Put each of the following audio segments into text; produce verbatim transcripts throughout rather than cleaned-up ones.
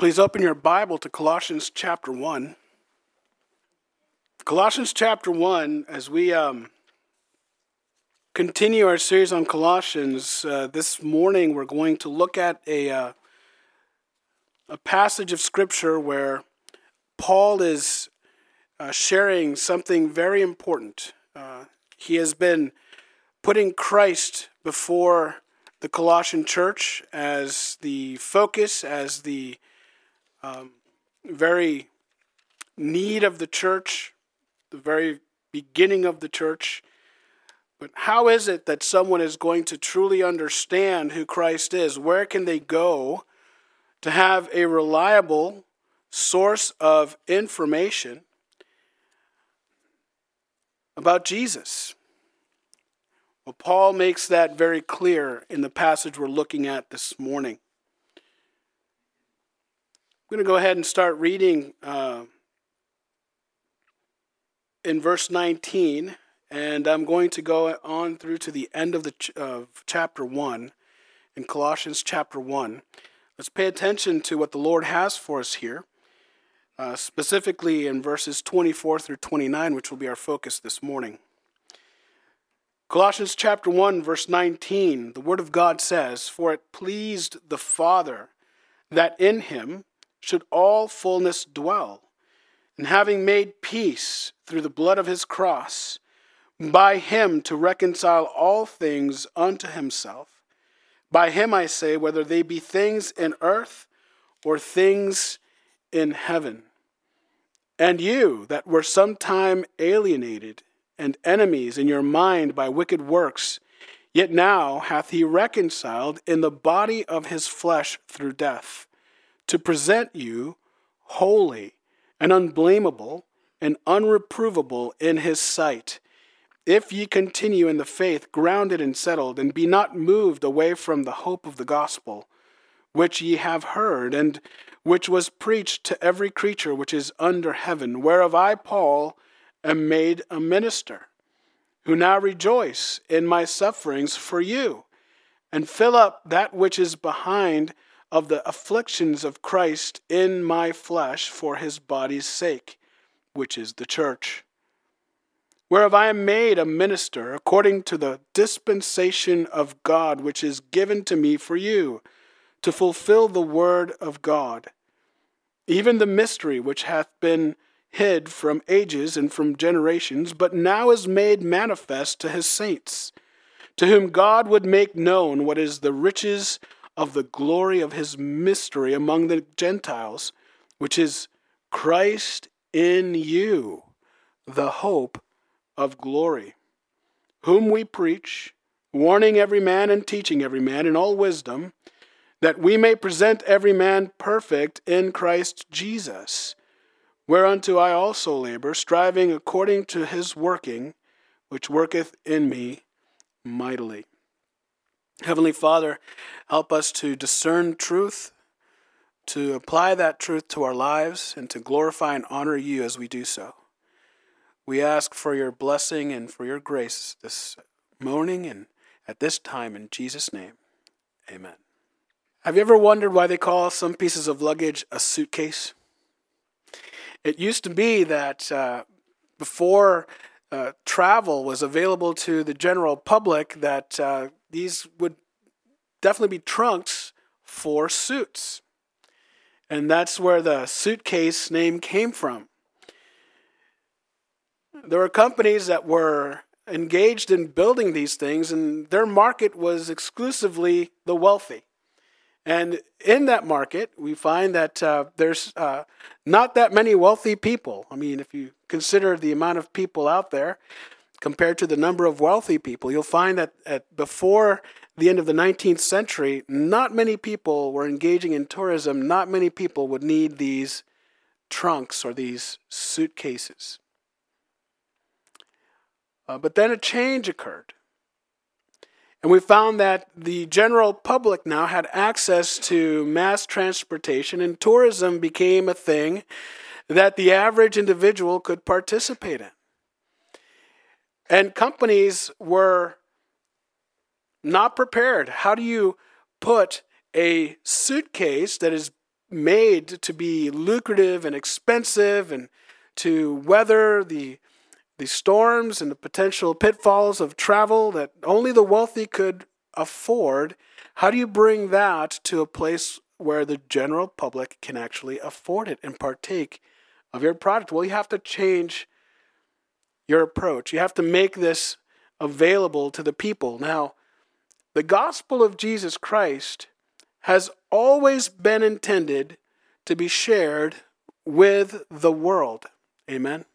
Please open your Bible to Colossians chapter one. Colossians chapter one, as we um, continue our series on Colossians, uh, this morning we're going to look at a, uh, a passage of Scripture where Paul is uh, sharing something very important. Uh, he has been putting Christ before the Colossian church as the focus, as the um, very need of the church, the very beginning of the church. But how is it that someone is going to truly understand who Christ is? Where can they go to have a reliable source of information about Jesus? Well, Paul makes that very clear in the passage we're looking at this morning. I'm going to go ahead and start reading uh, in verse nineteen, and I'm going to go on through to the end of the ch- of chapter one, in Colossians chapter one. Let's pay attention to what the Lord has for us here, uh, specifically in verses twenty-four through twenty-nine, which will be our focus this morning. Colossians chapter one, verse nineteen, the Word of God says, "For it pleased the Father that in him should all fullness dwell, and having made peace through the blood of his cross, by him to reconcile all things unto himself. By him I say, whether they be things in earth or things in heaven. And you that were sometime alienated and enemies in your mind by wicked works, yet now hath he reconciled in the body of his flesh through death, to present you holy and unblameable and unreprovable in his sight, if ye continue in the faith, grounded and settled, and be not moved away from the hope of the gospel, which ye have heard, and which was preached to every creature which is under heaven, whereof I, Paul, am made a minister, who now rejoice in my sufferings for you, and fill up that which is behind of the afflictions of Christ in my flesh for his body's sake, which is the church. Whereof I am made a minister according to the dispensation of God, which is given to me for you, to fulfill the word of God, even the mystery which hath been hid from ages and from generations, but now is made manifest to his saints, to whom God would make known what is the riches of the glory of his mystery among the Gentiles, which is Christ in you, the hope of glory, whom we preach, warning every man and teaching every man in all wisdom, that we may present every man perfect in Christ Jesus, whereunto I also labor, striving according to his working, which worketh in me mightily." Heavenly Father, help us to discern truth, to apply that truth to our lives, and to glorify and honor you as we do so. We ask for your blessing and for your grace this morning and at this time in Jesus' name. Amen. Have you ever wondered why they call some pieces of luggage a suitcase? It used to be that uh, before uh, travel was available to the general public, that uh, these would definitely be trunks for suits. And that's where the suitcase name came from. There were companies that were engaged in building these things, and their market was exclusively the wealthy. And in that market, we find that uh, there's uh, not that many wealthy people. I mean, if you consider the amount of people out there compared to the number of wealthy people, you'll find that at before the end of the nineteenth century, not many people were engaging in tourism. Not many people would need these trunks or these suitcases. Uh, but then a change occurred. And we found that the general public now had access to mass transportation, and tourism became a thing that the average individual could participate in. And companies were not prepared. How do you put a suitcase that is made to be lucrative and expensive and to weather the the storms and the potential pitfalls of travel that only the wealthy could afford, how do you bring that to a place where the general public can actually afford it and partake of your product? Well, you have to change your approach. You have to make this available to the people. Now, the gospel of Jesus Christ has always been intended to be shared with the world. Amen.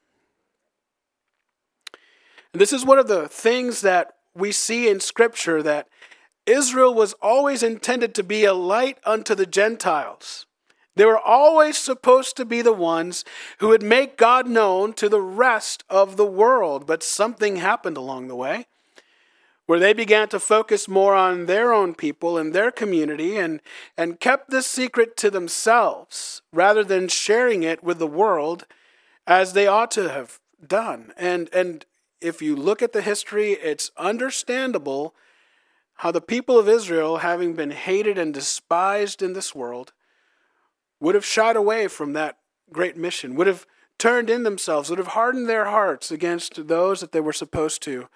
And this is one of the things that we see in Scripture, that Israel was always intended to be a light unto the Gentiles. They were always supposed to be the ones who would make God known to the rest of the world. But something happened along the way where they began to focus more on their own people and their community and, and kept this secret to themselves rather than sharing it with the world as they ought to have done. And, and if you look at the history, it's understandable how the people of Israel, having been hated and despised in this world, would have shied away from that great mission, would have turned in themselves, would have hardened their hearts against those that they were supposed to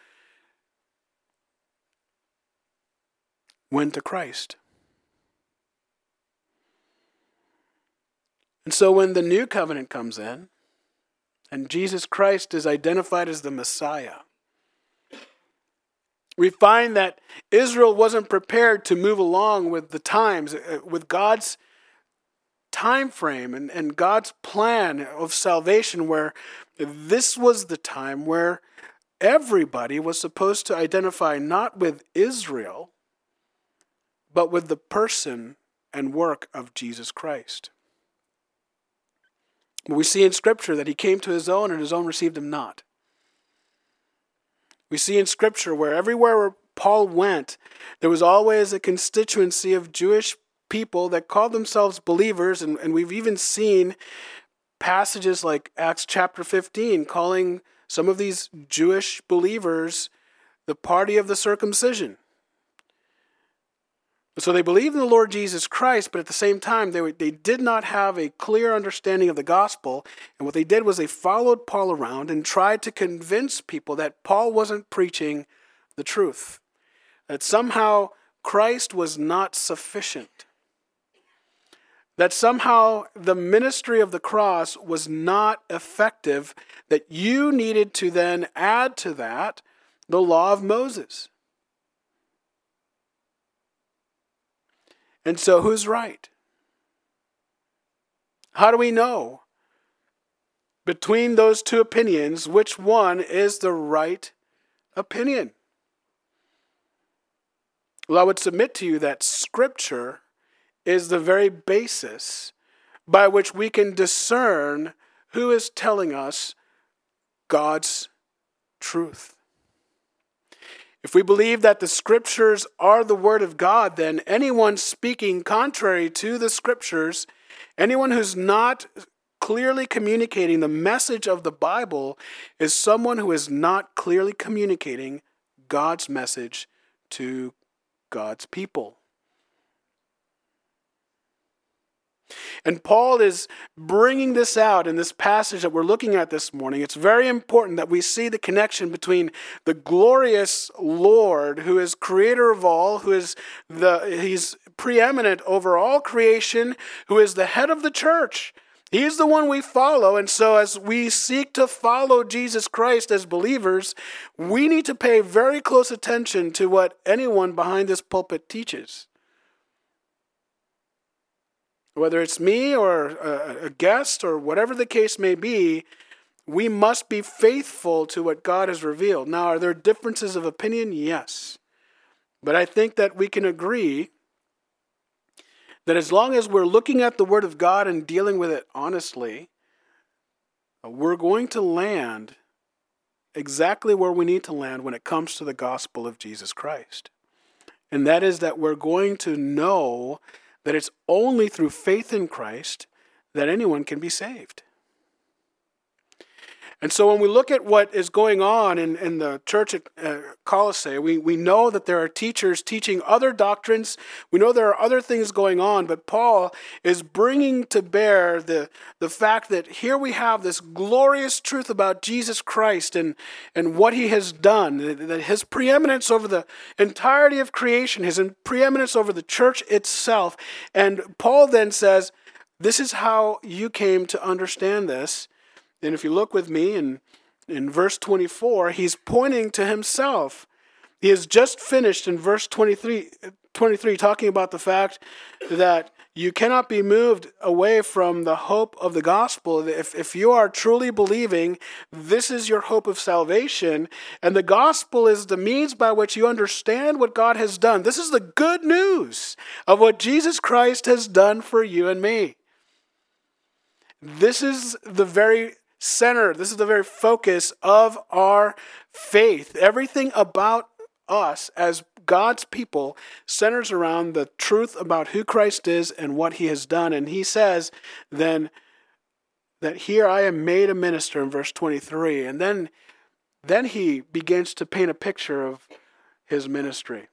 win to Christ. And so when the new covenant comes in, and Jesus Christ is identified as the Messiah, we find that Israel wasn't prepared to move along with the times, with God's time frame and, and God's plan of salvation, where this was the time where everybody was supposed to identify not with Israel, but with the person and work of Jesus Christ. We see in Scripture that he came to his own and his own received him not. We see in Scripture where everywhere where Paul went, there was always a constituency of Jewish people that called themselves believers, and, and we've even seen passages like Acts chapter fifteen calling some of these Jewish believers the party of the circumcision. So they believed in the Lord Jesus Christ, but at the same time, they, they did not have a clear understanding of the gospel. And what they did was they followed Paul around and tried to convince people that Paul wasn't preaching the truth, that somehow Christ was not sufficient, that somehow the ministry of the cross was not effective, that you needed to then add to that the law of Moses. And so who's right? How do we know between those two opinions which one is the right opinion? Well, I would submit to you that Scripture is the very basis by which we can discern who is telling us God's truth. If we believe that the Scriptures are the Word of God, then anyone speaking contrary to the Scriptures, anyone who's not clearly communicating the message of the Bible, is someone who is not clearly communicating God's message to God's people. And Paul is bringing this out in this passage that we're looking at this morning. It's very important that we see the connection between the glorious Lord, who is creator of all, who is the he's preeminent over all creation, who is the head of the church. He's the one we follow. And so as we seek to follow Jesus Christ as believers, we need to pay very close attention to what anyone behind this pulpit teaches. Whether it's me or a guest or whatever the case may be, we must be faithful to what God has revealed. Now, are there differences of opinion? Yes. But I think that we can agree that as long as we're looking at the Word of God and dealing with it honestly, we're going to land exactly where we need to land when it comes to the gospel of Jesus Christ. And that is that we're going to know that it's only through faith in Christ that anyone can be saved. And so when we look at what is going on in, in the church at uh, Colossae, we, we know that there are teachers teaching other doctrines. We know there are other things going on, but Paul is bringing to bear the, the fact that here we have this glorious truth about Jesus Christ and, and what he has done, that his preeminence over the entirety of creation, his preeminence over the church itself. And Paul then says, this is how you came to understand this. And if you look with me in, in verse twenty-four, he's pointing to himself. He has just finished in verse twenty-three, twenty-three talking about the fact that you cannot be moved away from the hope of the gospel. If, if you are truly believing, this is your hope of salvation, and the gospel is the means by which you understand what God has done. This is the good news of what Jesus Christ has done for you and me. This is the very center, this is the very focus of our faith. Everything about us as God's people centers around the truth about who Christ is and what he has done. And he says then that here I am made a minister in verse twenty-three. And then, then he begins to paint a picture of his ministry.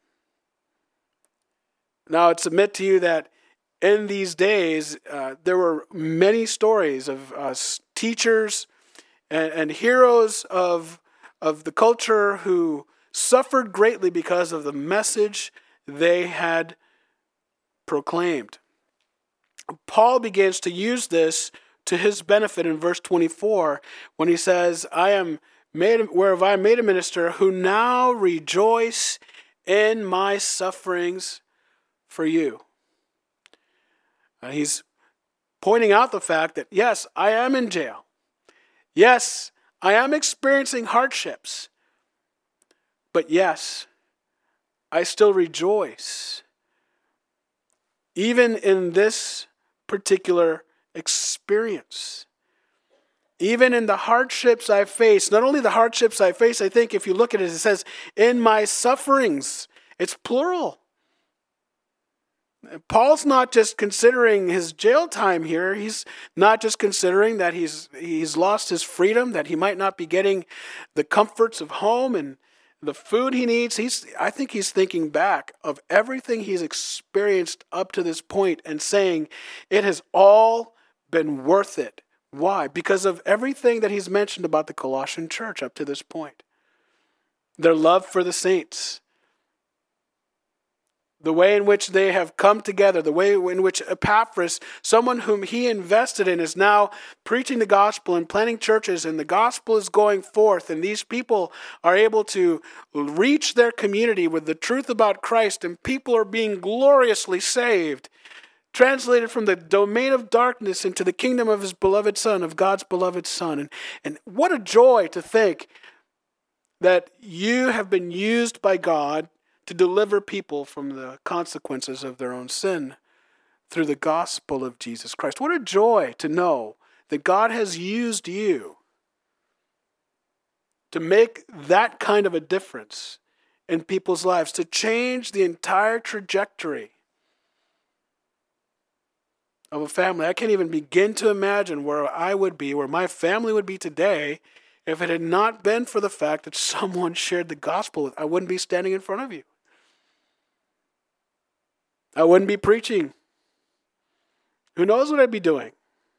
Now, I'd submit to you that in these days, uh, there were many stories of uh, teachers and, and heroes of, of the culture who suffered greatly because of the message they had proclaimed. Paul begins to use this to his benefit in verse twenty-four when he says, I am made, whereof I am made a minister who now rejoice in my sufferings for you. Uh, he's pointing out the fact that, yes, I am in jail. Yes, I am experiencing hardships. But yes, I still rejoice. Even in this particular experience. Even in the hardships I face, not only the hardships I face, I think if you look at it, it says, in my sufferings. It's plural. Paul's not just considering his jail time here. He's not just considering that he's he's lost his freedom, that he might not be getting the comforts of home and the food he needs. He's I think he's thinking back of everything he's experienced up to this point and saying it has all been worth it. Why? Because of everything that he's mentioned about the Colossian church up to this point. Their love for the saints. The way in which they have come together, the way in which Epaphras, someone whom he invested in, is now preaching the gospel and planting churches, and the gospel is going forth, and these people are able to reach their community with the truth about Christ, and people are being gloriously saved, translated from the domain of darkness into the kingdom of his beloved Son, of God's beloved Son. And, and what a joy to think that you have been used by God to deliver people from the consequences of their own sin through the gospel of Jesus Christ. What a joy to know that God has used you to make that kind of a difference in people's lives, to change the entire trajectory of a family. I can't even begin to imagine where I would be, where my family would be today, if it had not been for the fact that someone shared the gospel with. I wouldn't be standing in front of you. I wouldn't be preaching. Who knows what I'd be doing?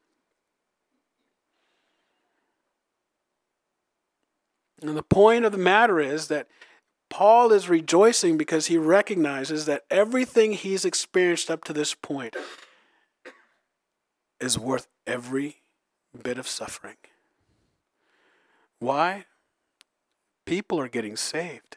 And the point of the matter is that Paul is rejoicing because he recognizes that everything he's experienced up to this point is worth every bit of suffering. Why? People are getting saved.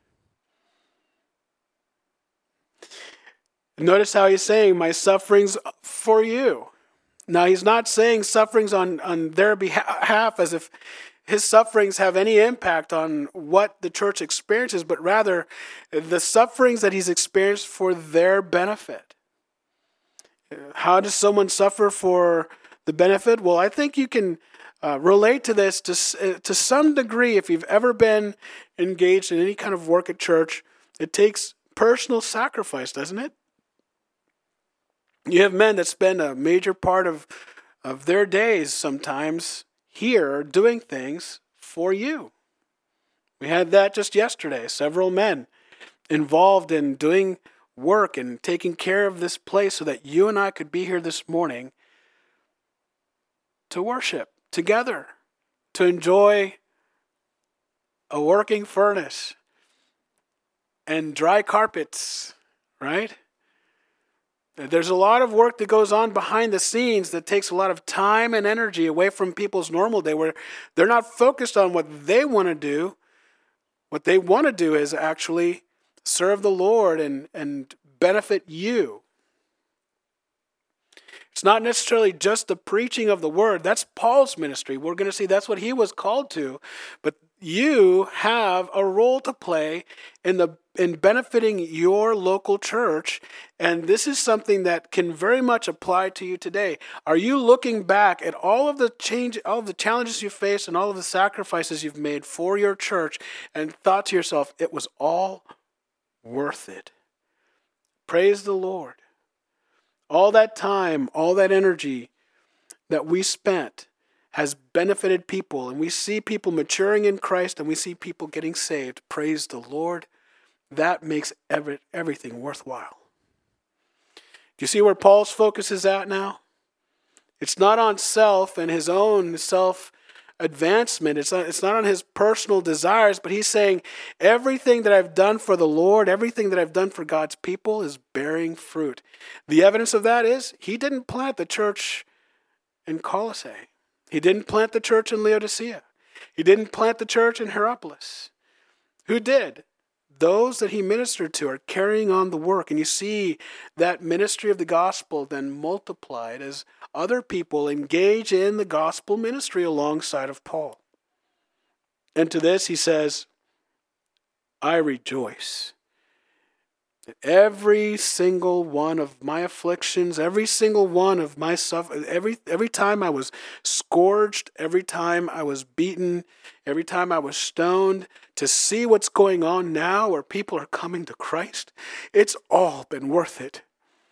Notice how he's saying, my sufferings for you. Now, he's not saying sufferings on, on their behalf as if his sufferings have any impact on what the church experiences, but rather the sufferings that he's experienced for their benefit. How does someone suffer for the benefit? Well, I think you can uh, relate to this to, to some degree if you've ever been engaged in any kind of work at church. It takes personal sacrifice, doesn't it? You have men that spend a major part of, of their days sometimes here doing things for you. We had that just yesterday. Several men involved in doing work and taking care of this place so that you and I could be here this morning to worship together, to enjoy a working furnace and dry carpets, right? There's a lot of work that goes on behind the scenes that takes a lot of time and energy away from people's normal day, where they're not focused on what they want to do. What they want to do is actually serve the Lord and, and benefit you. It's not necessarily just the preaching of the word. That's Paul's ministry. We're going to see that's what he was called to. But you have a role to play in the in benefiting your local church, and this is something that can very much apply to you today. Are you looking back at all of the change, all of the challenges you faced, and all of the sacrifices you've made for your church, and thought to yourself, it was all worth it? Praise the Lord. All that time, all that energy that we spent has benefited people, and we see people maturing in Christ, and we see people getting saved. Praise the Lord. That makes every, everything worthwhile. Do you see where Paul's focus is at now? It's not on self and his own self-advancement. It's not, it's not on his personal desires, but he's saying everything that I've done for the Lord, everything that I've done for God's people is bearing fruit. The evidence of that is he didn't plant the church in Colossae. He didn't plant the church in Laodicea. He didn't plant the church in Hierapolis. Who did? Those that he ministered to are carrying on the work. And you see that ministry of the gospel then multiplied as other people engage in the gospel ministry alongside of Paul. And to this he says, I rejoice. Every single one of my afflictions, every single one of my suffering, every every time I was scourged, every time I was beaten, every time I was stoned, to see what's going on now where people are coming to Christ, it's all been worth it.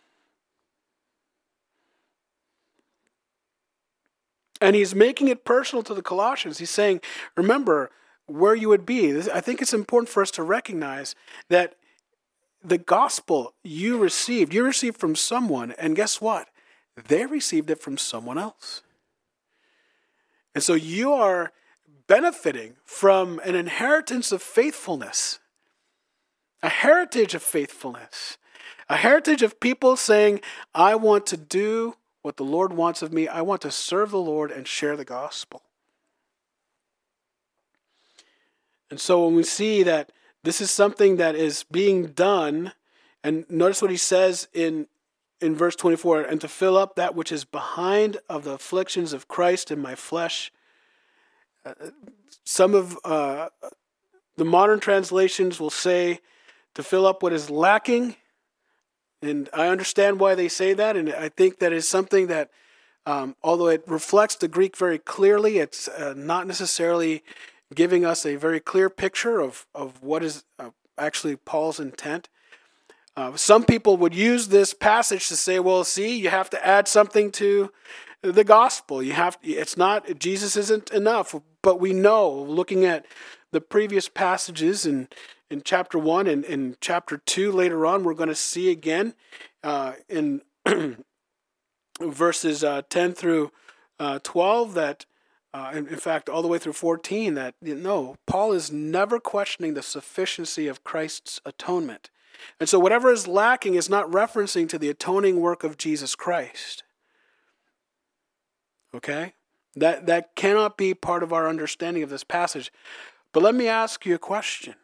And he's making it personal to the Colossians. He's saying, remember where you would be. I think it's important for us to recognize that the gospel you received, you received from someone, and guess what? They received it from someone else. And so you are benefiting from an inheritance of faithfulness, a heritage of faithfulness, a heritage of people saying, I want to do what the Lord wants of me. I want to serve the Lord and share the gospel. And so when we see that this is something that is being done, and notice what he says in, in verse twenty-four, and to fill up that which is behind of the afflictions of Christ in my flesh. Uh, some of uh, the modern translations will say to fill up what is lacking, and I understand why they say that, and I think that is something that, um, although it reflects the Greek very clearly, it's uh, not necessarily giving us a very clear picture of, of what is uh, actually Paul's intent. Uh, some people would use this passage to say, well, see, you have to add something to the gospel. You have, it's not, Jesus isn't enough. But we know, looking at the previous passages in, in chapter one and in chapter two later on, we're going to see again uh, in verses uh, ten through uh, twelve that Uh, in, in fact, all the way through fourteen, that, you know, Paul is never questioning the sufficiency of Christ's atonement. And so whatever is lacking is not referencing to the atoning work of Jesus Christ. Okay? That, that cannot be part of our understanding of this passage. But let me ask you a question.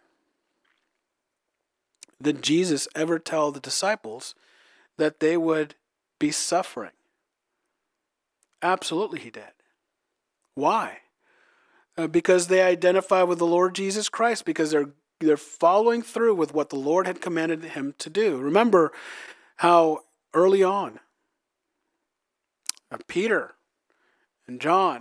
Did Jesus ever tell the disciples that they would be suffering? Absolutely he did. Why? Uh, because they identify with the Lord Jesus Christ, because they're they're following through with what the Lord had commanded him to do. Remember how early on, uh, Peter and John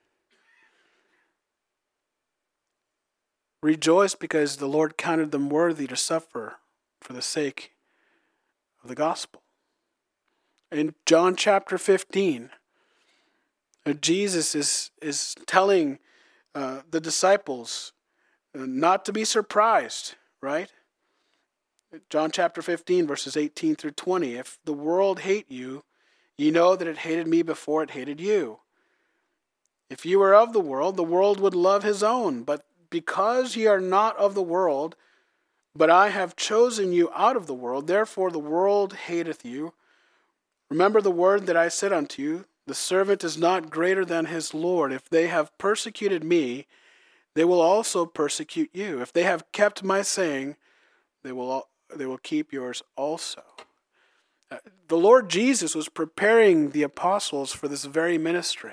rejoiced because the Lord counted them worthy to suffer for the sake of the gospel. In John chapter fifteen, Uh, Jesus is, is telling uh, the disciples uh, not to be surprised, right? John chapter fifteen, verses eighteen through twenty. If the world hate you, ye know that it hated me before it hated you. If you were of the world, the world would love his own. But because ye are not of the world, but I have chosen you out of the world, therefore the world hateth you. Remember the word that I said unto you, the servant is not greater than his Lord. If they have persecuted me, they will also persecute you. If they have kept my saying, they will, they will keep yours also. Uh, the Lord Jesus was preparing the apostles for this very ministry.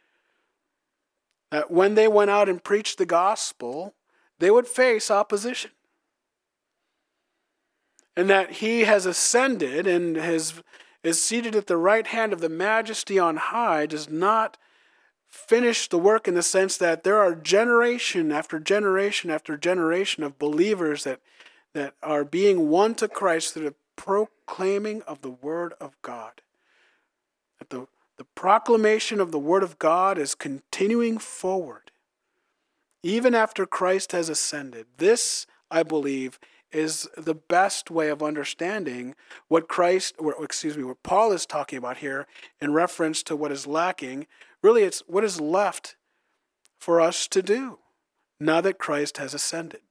That when they went out and preached the gospel, they would face opposition. And that he has ascended and has, is seated at the right hand of the majesty on high does not finish the work in the sense that there are generation after generation after generation of believers that, that are being won to Christ through the proclaiming of the word of God. That the The proclamation of the Word of God is continuing forward, even after Christ has ascended. This, I believe, is the best way of understanding what Christ, or excuse me, what Paul is talking about here in reference to what is lacking. Really, it's what is left for us to do now that Christ has ascended.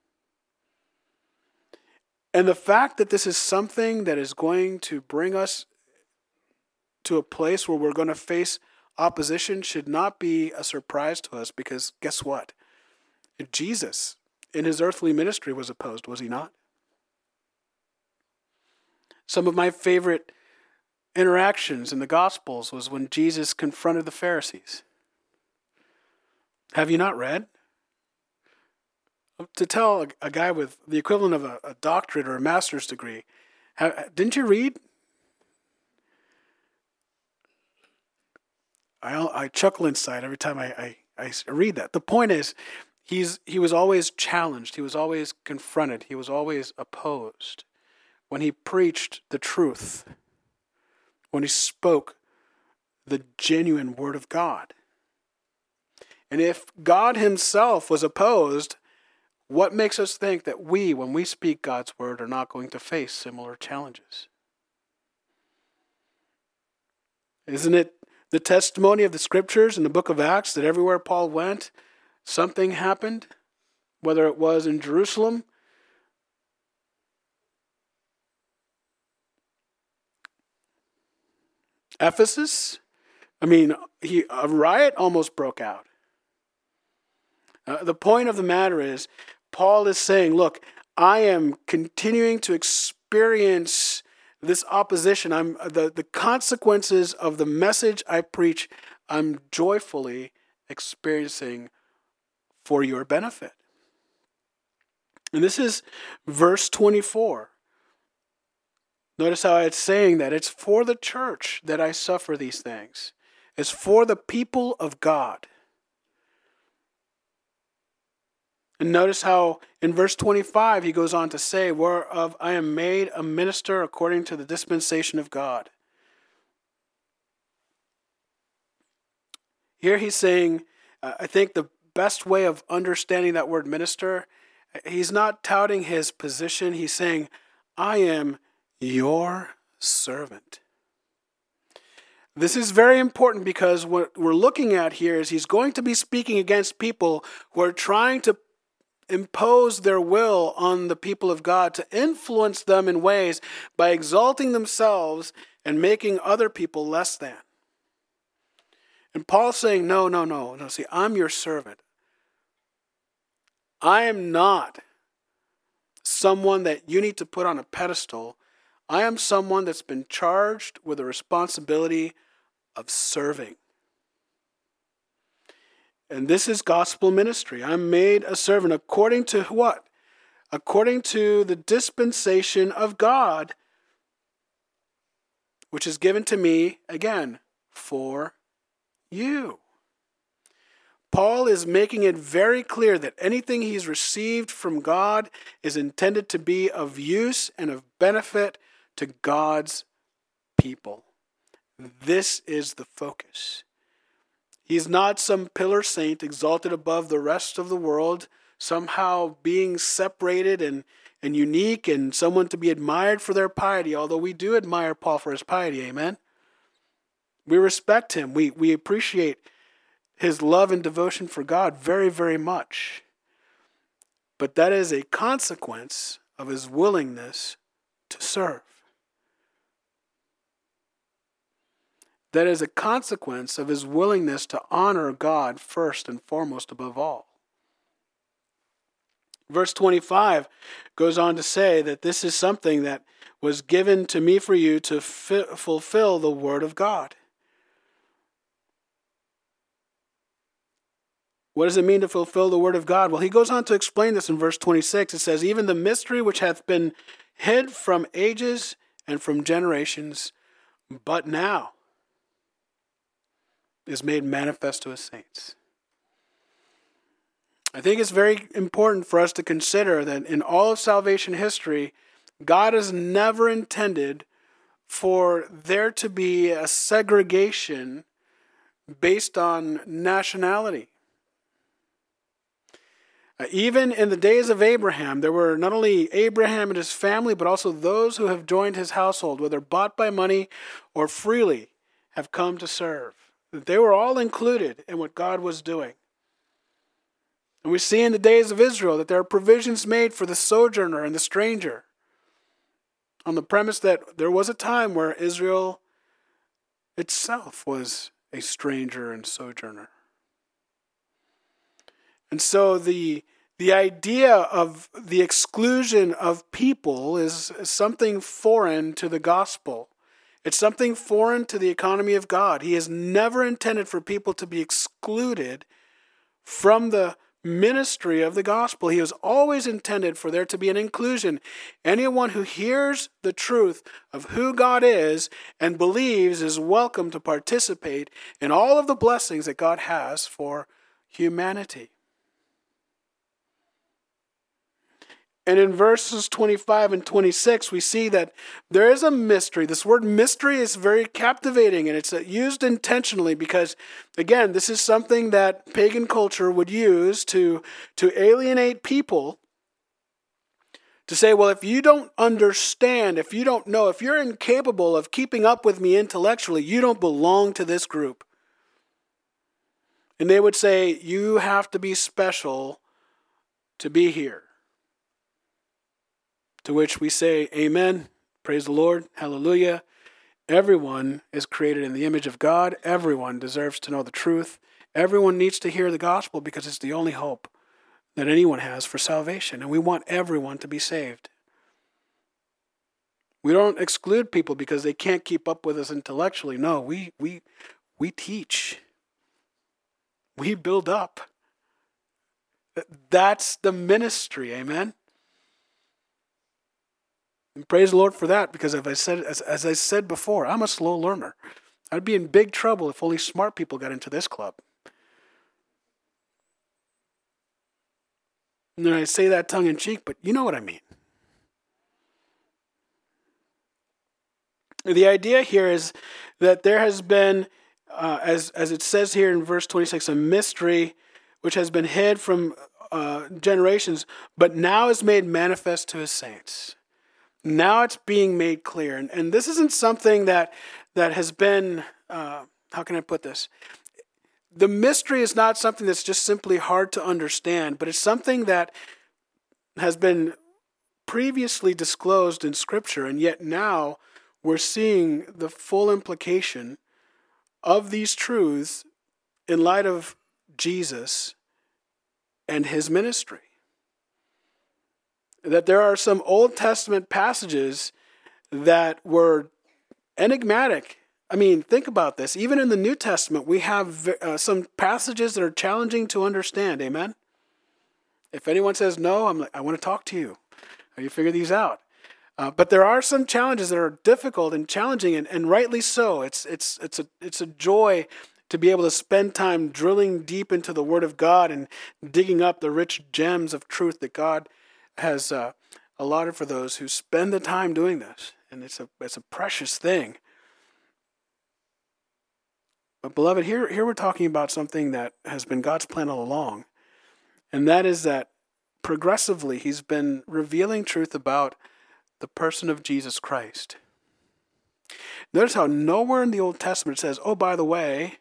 And the fact that this is something that is going to bring us to a place where we're going to face opposition should not be a surprise to us, because guess what? Jesus, in his earthly ministry, was opposed, was he not? Some of my favorite interactions in the Gospels was when Jesus confronted the Pharisees. Have you not read? To tell a, a guy with the equivalent of a, a doctorate or a master's degree, have, didn't you read? I, I chuckle inside every time I, I, I read that. The point is, he's he was always challenged. He was always confronted. He was always opposed. When he preached the truth, when he spoke the genuine word of God. And if God himself was opposed, what makes us think that we, when we speak God's word, are not going to face similar challenges? Isn't it the testimony of the scriptures in the book of Acts that everywhere Paul went, something happened, whether it was in Jerusalem, Ephesus? I mean, he, a riot almost broke out. Uh, the point of the matter is, Paul is saying, look, I am continuing to experience this opposition. I'm the, the consequences of the message I preach, I'm joyfully experiencing for your benefit. And this is verse twenty-four. Notice how it's saying that it's for the church that I suffer these things. It's for the people of God. And notice how in verse twenty-five he goes on to say, whereof I am made a minister according to the dispensation of God. Here he's saying, uh, I think the best way of understanding that word minister, he's not touting his position. He's saying, I am your servant. This is very important because what we're looking at here is he's going to be speaking against people who are trying to impose their will on the people of God, to influence them in ways by exalting themselves and making other people less than. And Paul's saying, no, no, no, no. See, I'm your servant. I am not someone that you need to put on a pedestal. I am someone that's been charged with the responsibility of serving. And this is gospel ministry. I'm made a servant according to what? According to the dispensation of God, which is given to me, again, for you. Paul is making it very clear that anything he's received from God is intended to be of use and of benefit to God's people. This is the focus. He's not some pillar saint exalted above the rest of the world, somehow being separated and, and unique and someone to be admired for their piety, although we do admire Paul for his piety, amen? We respect him. We, we appreciate his love and devotion for God very, very much. But that is a consequence of his willingness to serve. That is a consequence of his willingness to honor God first and foremost above all. Verse twenty-five goes on to say that this is something that was given to me for you to fi- fulfill the word of God. What does it mean to fulfill the word of God? Well, he goes on to explain this in verse twenty-six. It says, even the mystery which hath been hid from ages and from generations, but now is made manifest to his saints. I think it's very important for us to consider that in all of salvation history, God has never intended for there to be a segregation based on nationality. Uh, even in the days of Abraham, there were not only Abraham and his family, but also those who have joined his household, whether bought by money or freely, have come to serve. They were all included in what God was doing. And we see in the days of Israel that there are provisions made for the sojourner and the stranger, on the premise that there was a time where Israel itself was a stranger and sojourner. And so the, the idea of the exclusion of people is something foreign to the gospel. It's something foreign to the economy of God. He has never intended for people to be excluded from the ministry of the gospel. He has always intended for there to be an inclusion. Anyone who hears the truth of who God is and believes is welcome to participate in all of the blessings that God has for humanity. And in verses twenty-five and twenty-six, we see that there is a mystery. This word mystery is very captivating, and it's used intentionally because, again, this is something that pagan culture would use to, to alienate people, to say, well, if you don't understand, if you don't know, if you're incapable of keeping up with me intellectually, you don't belong to this group. And they would say, you have to be special to be here. To which we say, amen, praise the Lord, hallelujah. Everyone is created in the image of God. Everyone deserves to know the truth. Everyone needs to hear the gospel because it's the only hope that anyone has for salvation. And we want everyone to be saved. We don't exclude people because they can't keep up with us intellectually. No, we we we teach. We build up. That's the ministry, amen? And praise the Lord for that, because as I said, as, as I said before, I'm a slow learner. I'd be in big trouble if only smart people got into this club. And then I say that tongue in cheek, but you know what I mean. The idea here is that there has been, uh, as as it says here in verse twenty-six, a mystery which has been hid from uh, generations, but now is made manifest to his saints. Now it's being made clear. And, and this isn't something that that has been, uh, how can I put this? The mystery is not something that's just simply hard to understand, but it's something that has been previously disclosed in Scripture, and yet now we're seeing the full implication of these truths in light of Jesus and his ministry. That there are some Old Testament passages that were enigmatic. I mean, think about this. Even in the New Testament, we have uh, some passages that are challenging to understand. Amen? If anyone says no, I'm like, I want to talk to you. How do you figure these out? Uh, but there are some challenges that are difficult and challenging, and, and rightly so. It's it's it's a it's a joy to be able to spend time drilling deep into the Word of God and digging up the rich gems of truth that God has uh, allotted for those who spend the time doing this. And it's a it's a precious thing. But beloved, here, here we're talking about something that has been God's plan all along. And that is that progressively he's been revealing truth about the person of Jesus Christ. Notice how nowhere in the Old Testament it says, oh, by the way,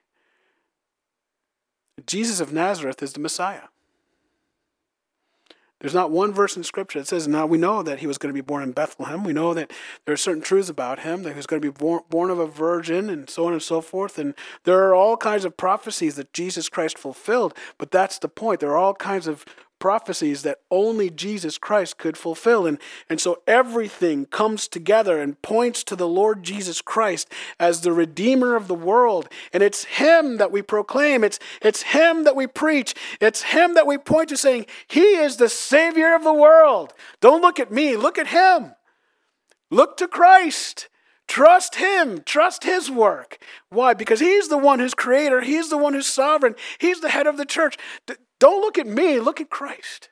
Jesus of Nazareth is the Messiah. There's not one verse in Scripture that says, now we know that he was going to be born in Bethlehem. We know that there are certain truths about him, that he was going to be born, born of a virgin and so on and so forth. And there are all kinds of prophecies that Jesus Christ fulfilled. But that's the point. There are all kinds of prophecies that only Jesus Christ could fulfill. And, and so everything comes together and points to the Lord Jesus Christ as the Redeemer of the world. And it's him that we proclaim. It's, it's him that we preach. It's him that we point to, saying, he is the Savior of the world. Don't look at me. Look at him. Look to Christ. Trust him. Trust his work. Why? Because he's the one who's creator. He's the one who's sovereign. He's the head of the church. Don't look at me. Look at Christ.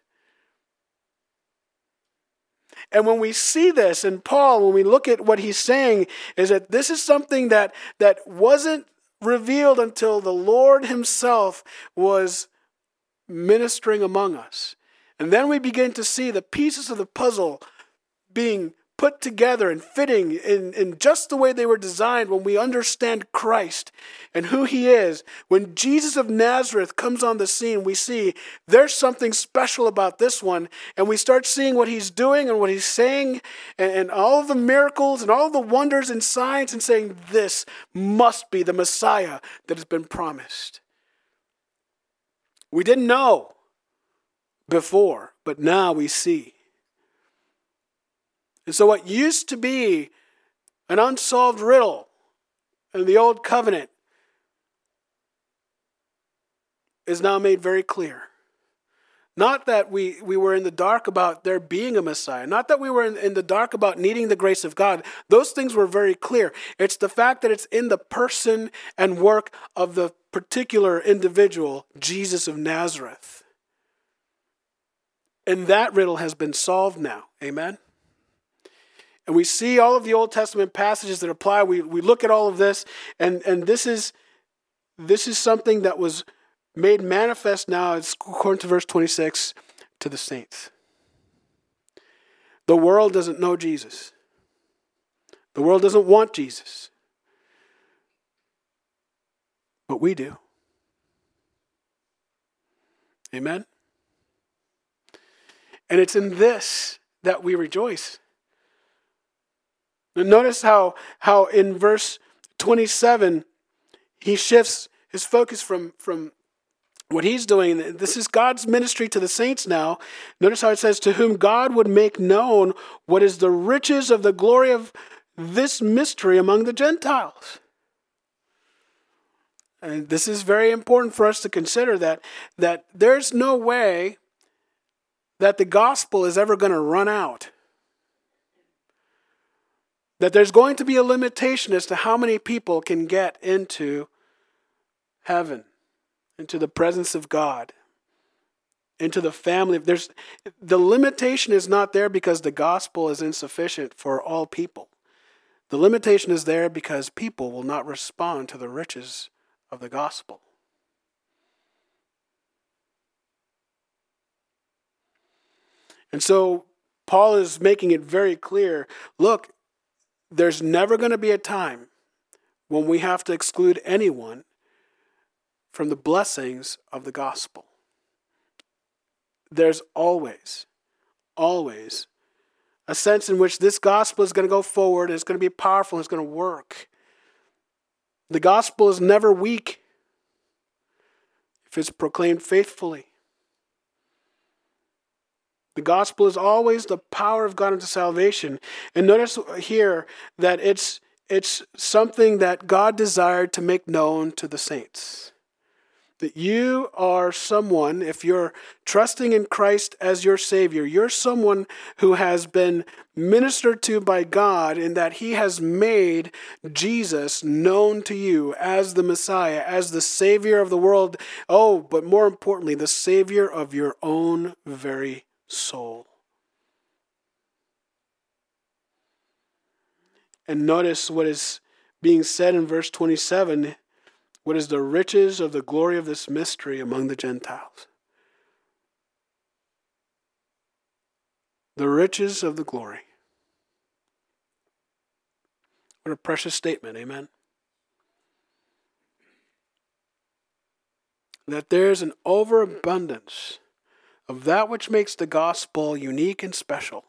And when we see this in Paul, when we look at what he's saying, is that this is something that, that wasn't revealed until the Lord himself was ministering among us. And then we begin to see the pieces of the puzzle being put together and fitting in, in just the way they were designed when we understand Christ and who he is. When Jesus of Nazareth comes on the scene, we see there's something special about this one, and we start seeing what he's doing and what he's saying and, and all of the miracles and all of the wonders and signs, and saying this must be the Messiah that has been promised. We didn't know before, but now we see. And so what used to be an unsolved riddle in the Old Covenant is now made very clear. Not that we, we were in the dark about there being a Messiah. Not that we were in, in the dark about needing the grace of God. Those things were very clear. It's the fact that it's in the person and work of the particular individual, Jesus of Nazareth. And that riddle has been solved now. Amen? And we see all of the Old Testament passages that apply. We we look at all of this, and, and this is this is something that was made manifest now, it's according to verse twenty-six, to the saints. The world doesn't know Jesus. The world doesn't want Jesus. But we do. Amen? And it's in this that we rejoice. And notice how, how in verse twenty-seven, he shifts his focus from, from what he's doing. This is God's ministry to the saints now. Notice how it says, to whom God would make known what is the riches of the glory of this mystery among the Gentiles. And this is very important for us to consider, that, that there's no way that the gospel is ever going to run out. That there's going to be a limitation as to how many people can get into heaven, into the presence of God, into the family. There's, the limitation is not there because the gospel is insufficient for all people. The limitation is there because people will not respond to the riches of the gospel. And so Paul is making it very clear, look, there's never going to be a time when we have to exclude anyone from the blessings of the gospel. There's always, always a sense in which this gospel is going to go forward, and it's going to be powerful, and it's going to work. The gospel is never weak if it's proclaimed faithfully. The gospel is always the power of God unto salvation. And notice here that it's it's something that God desired to make known to the saints. That you are someone, if you're trusting in Christ as your Savior, you're someone who has been ministered to by God, in that he has made Jesus known to you as the Messiah, as the Savior of the world. Oh, but more importantly, the Savior of your own very soul. And notice what is being said in verse twenty-seven. What is the riches of the glory of this mystery among the Gentiles? The riches of the glory. What a precious statement, amen? That there's an overabundance of that which makes the gospel unique and special.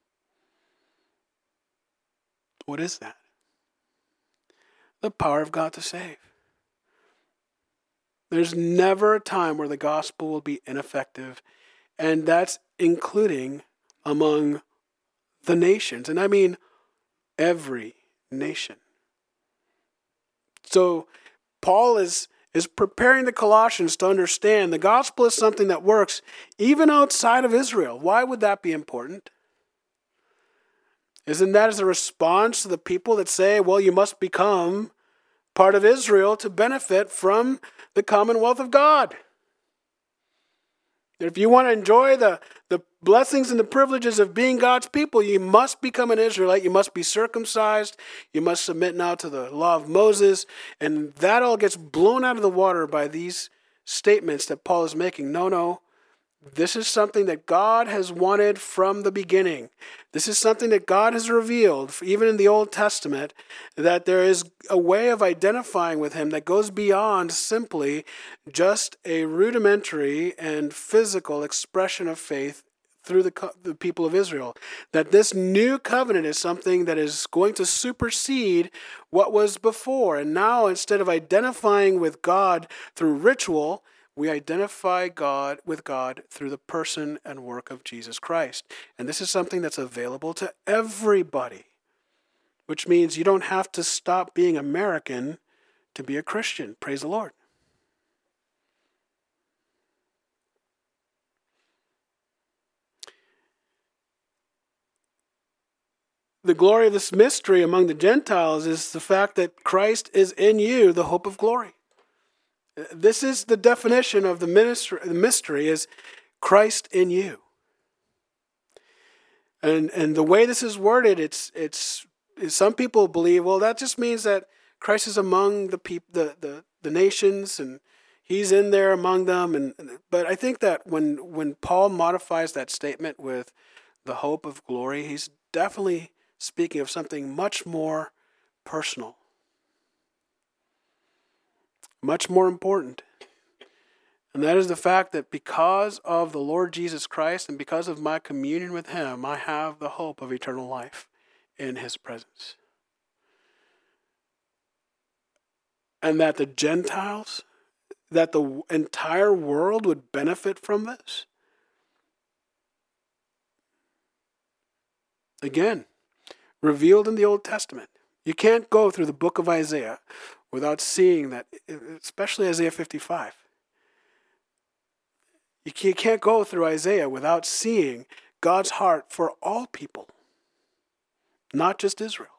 What is that? The power of God to save. There's never a time where the gospel will be ineffective, and that's including among the nations. And I mean every nation. So Paul is, is preparing the Colossians to understand the gospel is something that works even outside of Israel. Why would that be important? Isn't that as a response to the people that say, well, you must become part of Israel to benefit from the commonwealth of God? If you want to enjoy the, the blessings and the privileges of being God's people, you must become an Israelite. You must be circumcised. You must submit now to the law of Moses. And that all gets blown out of the water by these statements that Paul is making. No, no. This is something that God has wanted from the beginning. This is something that God has revealed, even in the Old Testament, that there is a way of identifying with him that goes beyond simply just a rudimentary and physical expression of faith through the, the people of Israel. That this new covenant is something that is going to supersede what was before. And now, instead of identifying with God through ritual, we identify God with God through the person and work of Jesus Christ. And this is something that's available to everybody, which means you don't have to stop being American to be a Christian. Praise the Lord. The glory of this mystery among the Gentiles is the fact that Christ is in you, the hope of glory. This is the definition of the ministry, the mystery is Christ in you. And and the way this is worded, it's it's some people believe, well, that just means that Christ is among the peop, the, the the nations, and he's in there among them. And but I think that when when Paul modifies that statement with the hope of glory, he's definitely speaking of something much more personal. Much more important. And that is the fact that because of the Lord Jesus Christ and because of my communion with him, I have the hope of eternal life in his presence. And that the Gentiles, that the entire world would benefit from this. Again, revealed in the Old Testament. You can't go through the book of Isaiah without seeing that, especially Isaiah fifty-five. You can't go through Isaiah without seeing God's heart for all people, not just Israel.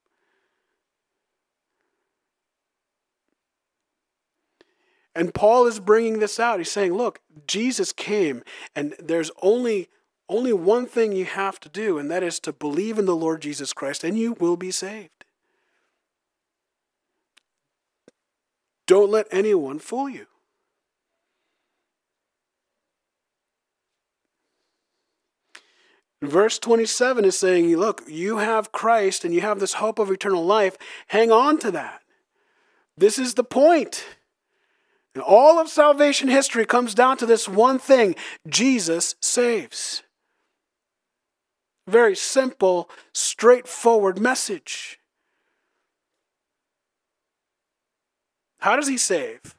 And Paul is bringing this out. He's saying, look, Jesus came, and there's only, only one thing you have to do, and that is to believe in the Lord Jesus Christ, and you will be saved. Don't let anyone fool you. Verse twenty-seven is saying, look, you have Christ and you have this hope of eternal life. Hang on to that. This is the point. And all of salvation history comes down to this one thing. Jesus saves. Very simple, straightforward message. How does he save?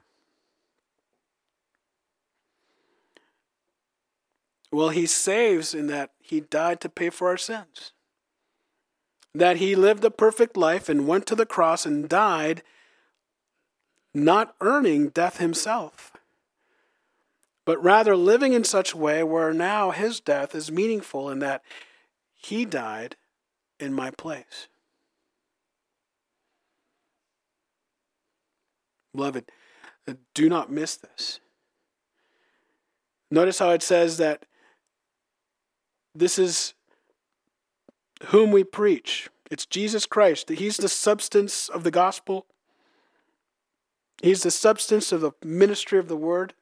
Well, he saves in that he died to pay for our sins. That he lived a perfect life and went to the cross and died, not earning death himself, but rather living in such a way where now his death is meaningful in that he died in my place. Beloved, do not miss this. Notice how it says that this is whom we preach. It's Jesus Christ. He's the substance of the gospel. He's the substance of the ministry of the word.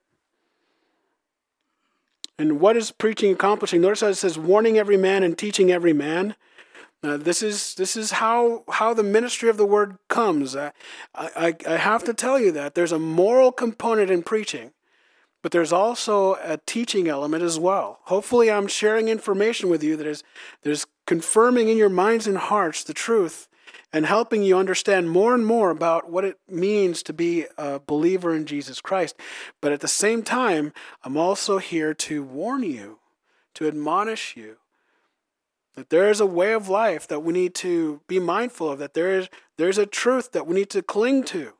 And what is preaching accomplishing? Notice how it says, warning every man and teaching every man. Uh, this is this is how how the ministry of the word comes. I, I, I have to tell you that there's a moral component in preaching, but there's also a teaching element as well. Hopefully I'm sharing information with you that is, that is confirming in your minds and hearts the truth and helping you understand more and more about what it means to be a believer in Jesus Christ. But at the same time, I'm also here to warn you, to admonish you, that there is a way of life that we need to be mindful of, that there is there's a truth that we need to cling to.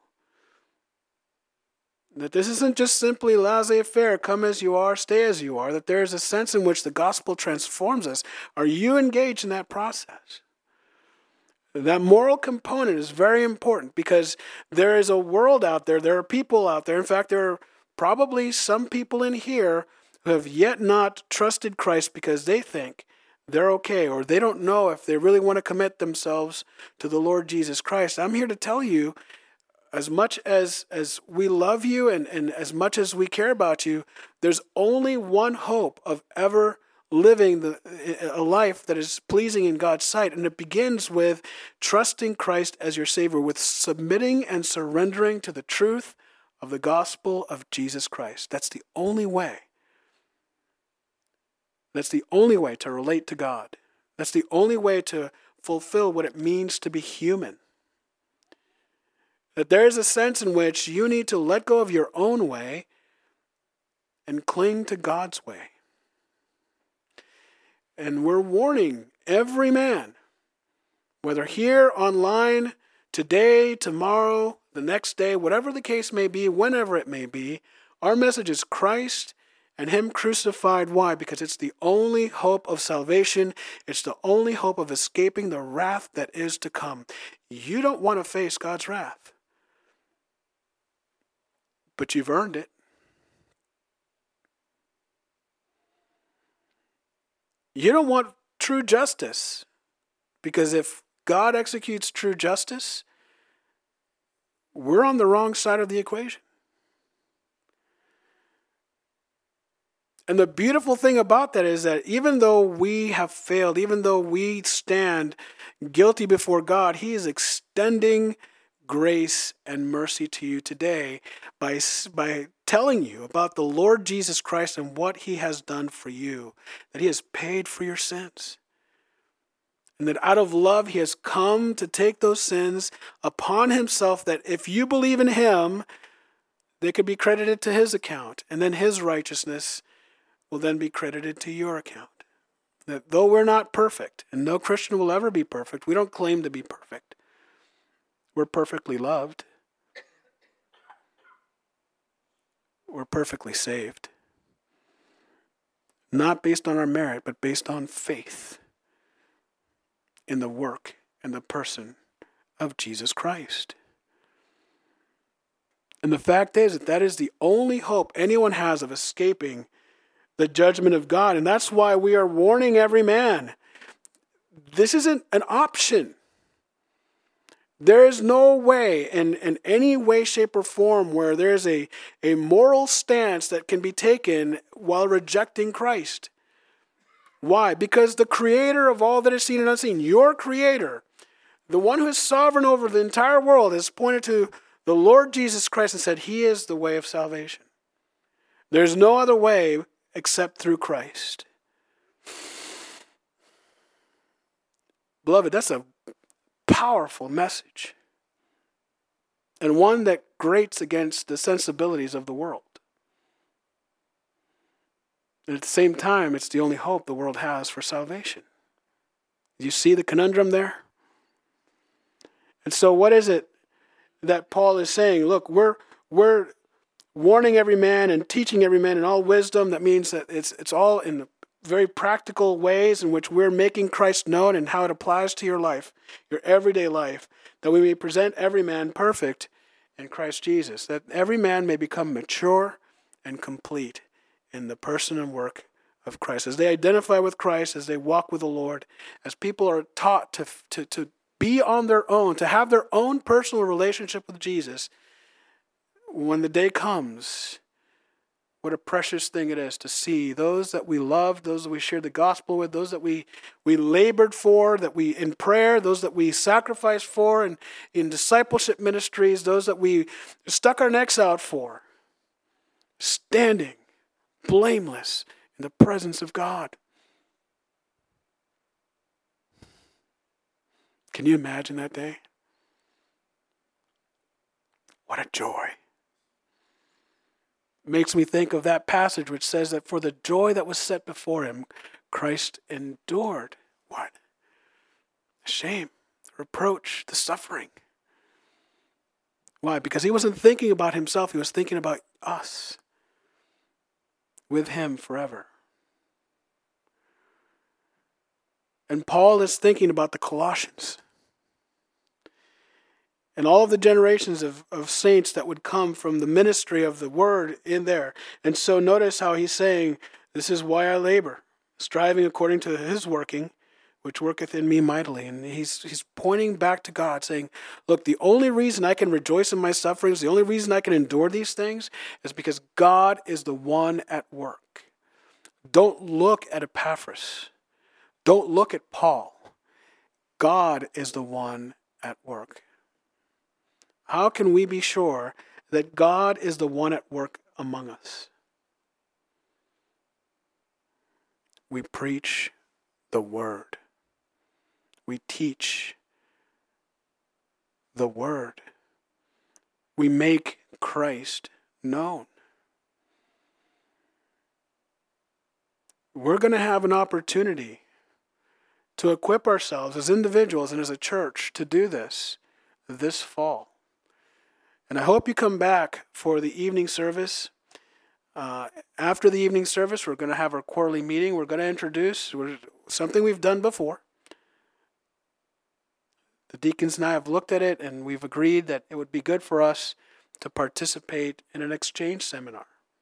That this isn't just simply laissez-faire, come as you are, stay as you are, that there is a sense in which the gospel transforms us. Are you engaged in that process? That moral component is very important because there is a world out there, there are people out there, in fact, there are probably some people in here who have yet not trusted Christ because they think they're okay, or they don't know if they really want to commit themselves to the Lord Jesus Christ. I'm here to tell you, as much as, as we love you and, and as much as we care about you, there's only one hope of ever living the, a life that is pleasing in God's sight. And it begins with trusting Christ as your Savior, with submitting and surrendering to the truth of the gospel of Jesus Christ. That's the only way. That's the only way to relate to God. That's the only way to fulfill what it means to be human. That there is a sense in which you need to let go of your own way and cling to God's way. And we're warning every man, whether here, online, today, tomorrow, the next day, whatever the case may be, whenever it may be, our message is Christ and Him crucified. Why? Because it's the only hope of salvation. It's the only hope of escaping the wrath that is to come. You don't want to face God's wrath, but you've earned it. You don't want true justice, because if God executes true justice, we're on the wrong side of the equation. And the beautiful thing about that is that even though we have failed, even though we stand guilty before God, He is extending grace and mercy to you today by, by telling you about the Lord Jesus Christ and what He has done for you, that He has paid for your sins. And that out of love He has come to take those sins upon Himself, that if you believe in Him, they could be credited to His account, and then His righteousness will then be credited to your account. That though we're not perfect, and no Christian will ever be perfect, we don't claim to be perfect. We're perfectly loved. We're perfectly saved. Not based on our merit, but based on faith in the work and the person of Jesus Christ. And the fact is that that is the only hope anyone has of escaping the judgment of God. And that's why we are warning every man. This isn't an option. There is no way in, in any way, shape, or form where there's a, a moral stance that can be taken while rejecting Christ. Why? Because the creator of all that is seen and unseen, your creator, the one who is sovereign over the entire world, has pointed to the Lord Jesus Christ and said, He is the way of salvation. There's no other way except through Christ. Beloved, that's a powerful message, and one that grates against the sensibilities of the world. And at the same time, it's the only hope the world has for salvation. Do you see the conundrum there? And so what is it that Paul is saying? Look, we're we're warning every man and teaching every man in all wisdom. That means that it's it's all in very practical ways in which we're making Christ known and how it applies to your life, your everyday life, that we may present every man perfect in Christ Jesus, that every man may become mature and complete in the person and work of Christ. As they identify with Christ, as they walk with the Lord, as people are taught to, to, to be on their own, to have their own personal relationship with Jesus, when the day comes, what a precious thing it is to see those that we loved, those that we shared the gospel with, those that we, we labored for, that we in prayer, those that we sacrificed for, and in discipleship ministries, those that we stuck our necks out for, standing blameless in the presence of God. Can you imagine that day? What a joy. Makes me think of that passage which says that for the joy that was set before him, Christ endured what? The shame, the reproach, the suffering. Why? Because he wasn't thinking about himself, he was thinking about us. With him forever. And Paul is thinking about the Colossians. And all of the generations of, of saints that would come from the ministry of the word in there. And so notice how he's saying, this is why I labor, striving according to his working, which worketh in me mightily. And he's he's pointing back to God, saying, look, the only reason I can rejoice in my sufferings, the only reason I can endure these things is because God is the one at work. Don't look at Epaphras. Don't look at Paul. God is the one at work. How can we be sure that God is the one at work among us? We preach the word. We teach the word. We make Christ known. We're going to have an opportunity to equip ourselves as individuals and as a church to do this this fall. And I hope you come back for the evening service. Uh, after the evening service, we're going to have our quarterly meeting. We're going to introduce something we've done before. The deacons and I have looked at it, and we've agreed that it would be good for us to participate in an exchange seminar.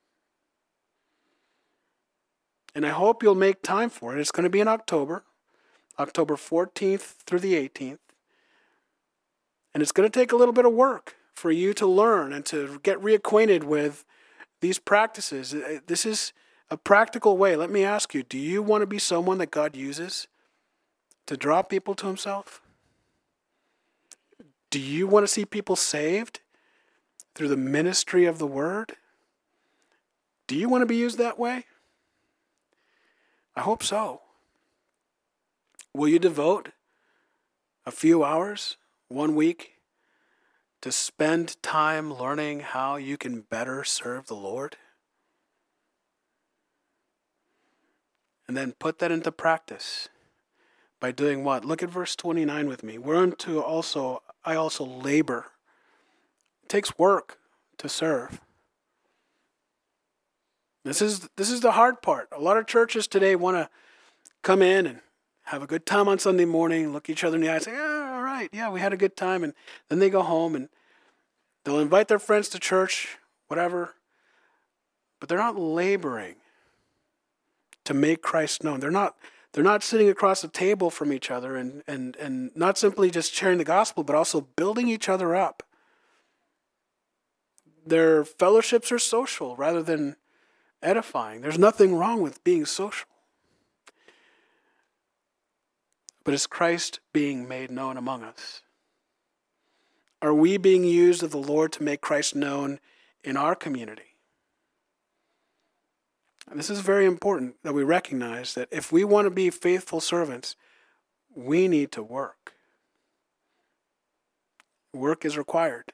And I hope you'll make time for it. It's going to be in October, October fourteenth through the eighteenth. And it's going to take a little bit of work for you to learn and to get reacquainted with these practices. This is a practical way. Let me ask you, do you want to be someone that God uses to draw people to himself? Do you want to see people saved through the ministry of the word? Do you want to be used that way? I hope so. Will you devote a few hours, one week, to spend time learning how you can better serve the Lord? And then put that into practice by doing what? Look at verse twenty-nine with me. We're to also, I also labor. It takes work to serve. This is this is the hard part. A lot of churches today want to come in and have a good time on Sunday morning, look each other in the eye and say, yeah, all right, yeah, we had a good time. And then they go home and they'll invite their friends to church, whatever. But they're not laboring to make Christ known. They're not they're not sitting across the table from each other and, and, and not simply just sharing the gospel, but also building each other up. Their fellowships are social rather than edifying. There's nothing wrong with being social. But is Christ being made known among us? Are we being used of the Lord to make Christ known in our community? And this is very important that we recognize that if we want to be faithful servants, we need to work. Work is required.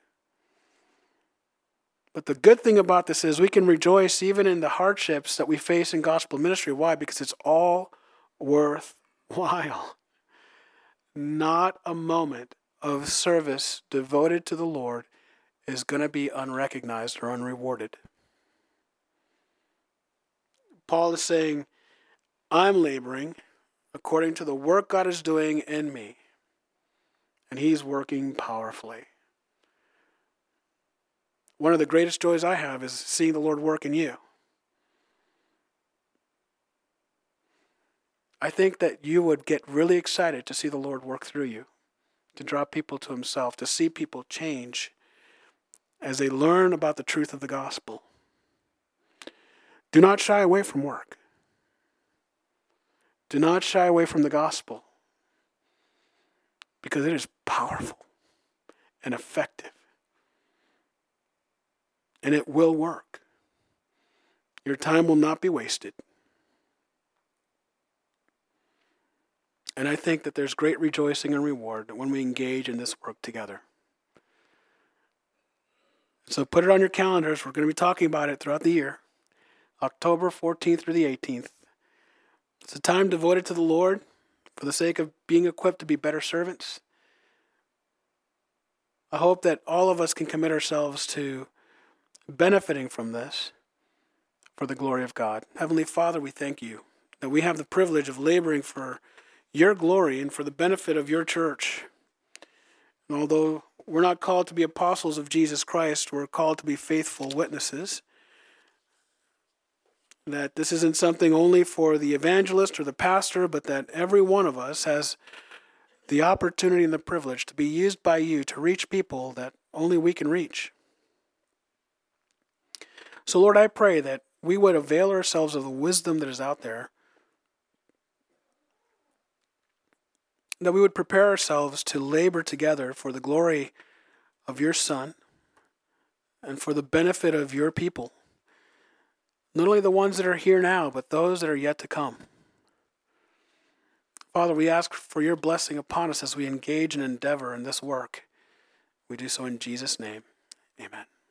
But the good thing about this is we can rejoice even in the hardships that we face in gospel ministry. Why? Because it's all worthwhile. Not a moment of service devoted to the Lord is going to be unrecognized or unrewarded. Paul is saying, I'm laboring according to the work God is doing in me. And he's working powerfully. One of the greatest joys I have is seeing the Lord work in you. I think that you would get really excited to see the Lord work through you, to draw people to himself, to see people change as they learn about the truth of the gospel. Do not shy away from work. Do not shy away from the gospel, because it is powerful and effective. And it will work. Your time will not be wasted. And I think that there's great rejoicing and reward when we engage in this work together. So put it on your calendars. We're going to be talking about it throughout the year. October fourteenth through the eighteenth. It's a time devoted to the Lord for the sake of being equipped to be better servants. I hope that all of us can commit ourselves to benefiting from this for the glory of God. Heavenly Father, we thank you that we have the privilege of laboring for your glory and for the benefit of your church. And although we're not called to be apostles of Jesus Christ, we're called to be faithful witnesses. That this isn't something only for the evangelist or the pastor, but that every one of us has the opportunity and the privilege to be used by you to reach people that only we can reach. So Lord, I pray that we would avail ourselves of the wisdom that is out there, that we would prepare ourselves to labor together for the glory of your Son and for the benefit of your people. Not only the ones that are here now, but those that are yet to come. Father, we ask for your blessing upon us as we engage and endeavor in this work. We do so in Jesus' name. Amen.